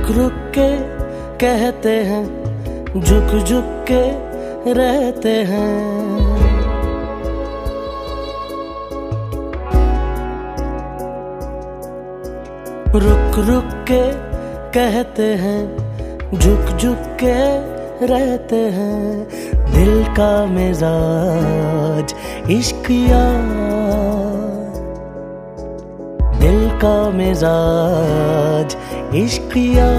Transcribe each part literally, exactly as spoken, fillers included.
रुक के कहते हैं, झुक झुक के रहते हैं। रुक रुक के कहते हैं, झुक झुक के रहते हैं। दिल का मिजाज इश्किया, दिल का मिजाज इश्किया।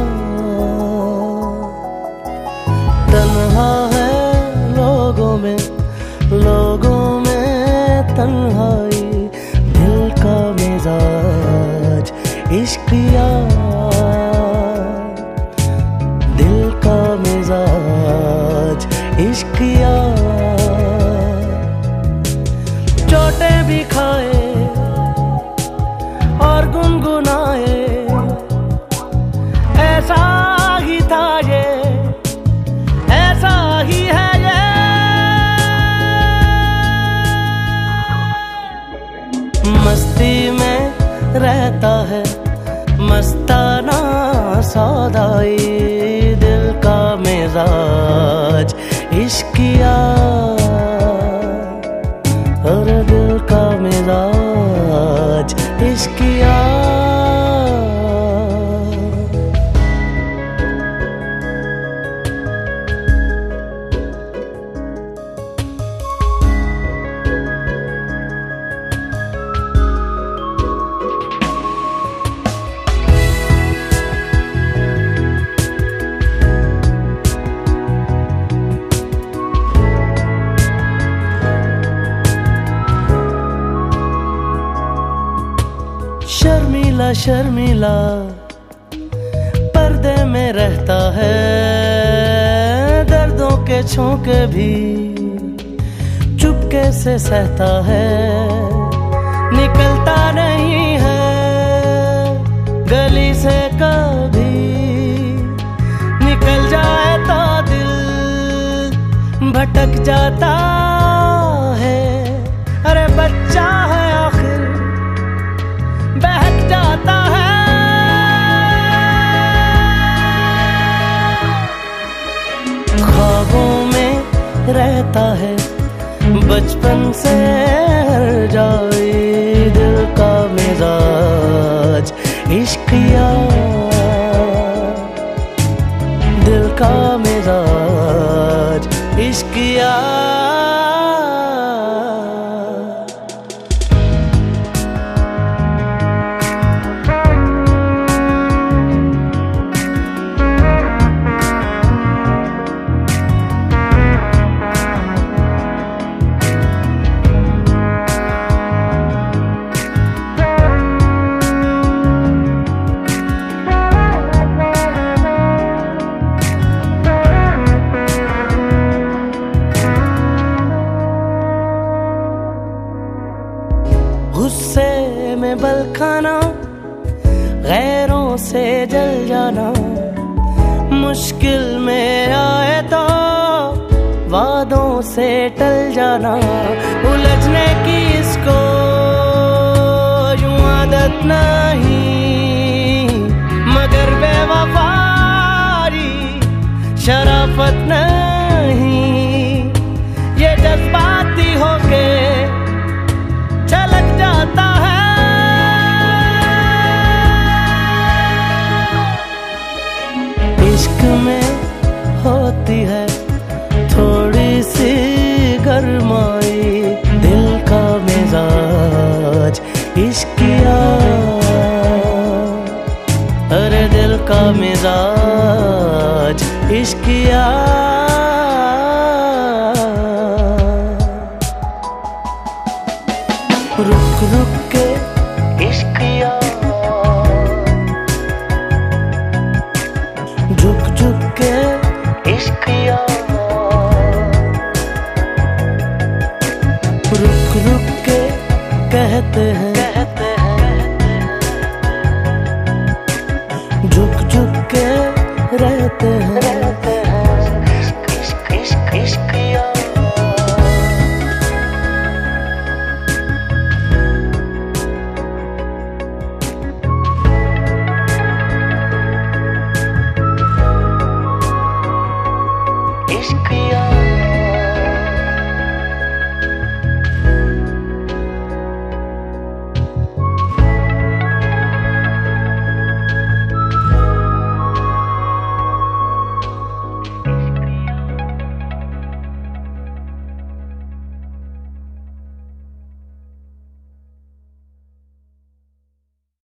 तन्हा है लोगों में, लोगों में तन्हाई। दिल का मिजाज इश्किया, दिल का मिजाज इश्किया। चोटें भी खाए और गुनगुनाए, ऐसा ही था ये, ऐसा ही है ये। मस्ती में रहता है मस्ताना सौदाई। दिल का मिजाज इश्किया, और दिल का मिजाज इश्किया। शर्मीला शर्मीला पर्दे में रहता है, दर्दों के झोंके भी चुपके से सहता है। निकलता नहीं है गली से कभी, निकल जाए तो दिल भटक जाता है। अरे बच्चा है आखिर बहक जाता है। ख्वाबों में रहता है बचपन से हर जाए। दिल का मिजाज इश्किया, दिल का मिजाज इश्किया। गुस्से में बल खाना, गैरों से जल जाना। मुश्किल में आए तो वादों से टल जाना। उलझने की इसको यूं आदत नहीं, मगर बेवफाई शराफत